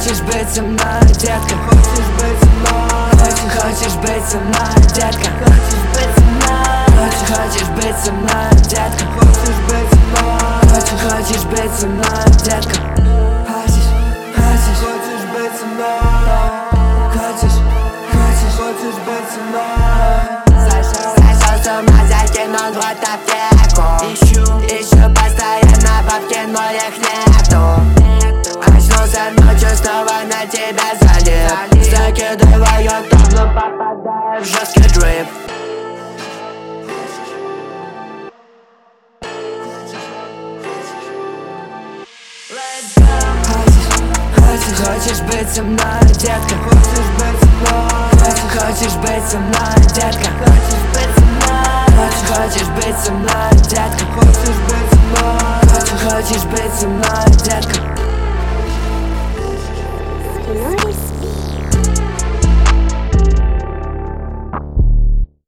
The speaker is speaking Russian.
Хочешь быть со мной, детка? Хочешь быть со мной? Хочешь быть со мной, детка? Хочешь быть со мной? Хочешь быть со мной, детка? Хочешь быть со мной? Хочешь быть со мной, детка? Хочешь быть со мной? Хочешь быть со мной? Сошел с ума, закинул в рот аптеку. Ищу постоянно бабки, но их нету. Очнулся ночью, снова на тебя залип. Закидываю табло, попадаю в жесткий дрип. Хочешь быть со мной, детка? Хочешь быть со мной? Хочешь быть со мной, детка? Хочешь быть со мной? Хочешь быть со мной, детка? Хочешь быть со мной? Хочешь быть со мной, детка?